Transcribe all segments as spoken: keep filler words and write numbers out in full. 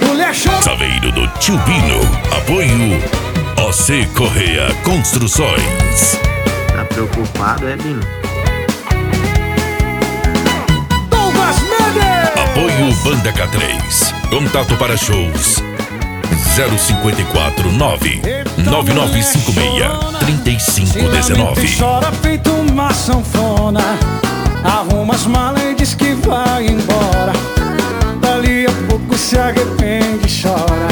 mulher chora. Saveiro do Tio Bino. Apoio O C Correia Construções. Tá preocupado, é, Bino? Douglas Mendes. Apoio Banda K três. Contato para shows zero cinco quatro nove nove nove cinco seis três cinco um nove. Chora feito uma sanfona, arruma as malas e diz que vai embora. Dali a pouco se arrepende e chora.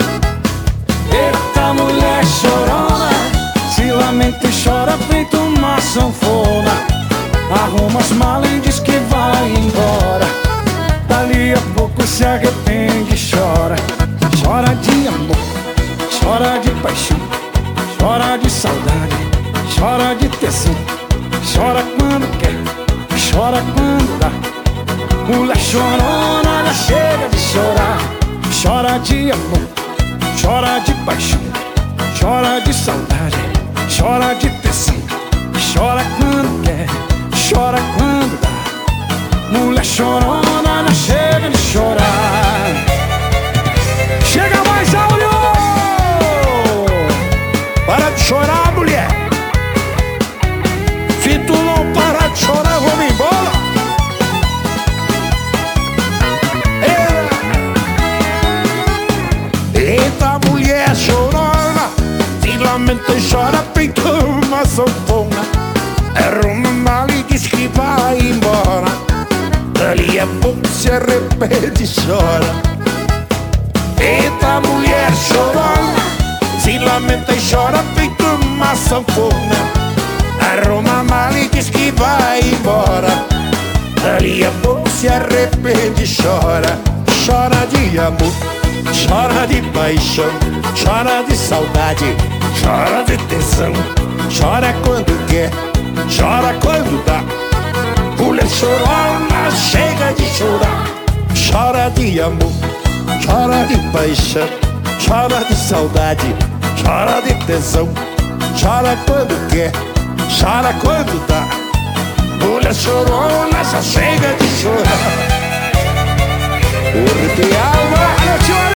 Eita mulher chorona, se lamenta e chora feito uma sanfona, arruma as malas e diz que vai embora. Dali a pouco se arrepende e chora. Chora de amor, chora de paixão, chora de saudade, chora de tesão. Chora quando quer, chora quando dá. Mulher chorona, já chega de chorar. Chora de amor, chora de paixão, chora de saudade, chora de tesão. Chora quando quer, chora quando dá. Mulher chorona, já chega de chorar. Chega mais, Áureo! Para de chorar, mulher. Se tu não parar de chorar, vamos embora. Eita mulher chorona, se lamenta e chora feito uma sanfona, arruma mal e diz que vai embora. Dali a pouco se arrepende e chora. Eita mulher chorona, se lamenta e chora feito uma sanfona, arruma mal e diz que vai embora. Dali a pouco se arrepende e chora. Chora de amor, chora de paixão, chora de saudade, chora de tesão. Chora quando quer, chora quando dá. Mulher chorona, chega de chorar. Chora de amor, chora de paixão, chora de saudade, chora de tesão. Chora quando quer, chora quando dá. Mulher chorona, já chega de chorar. Arrepiar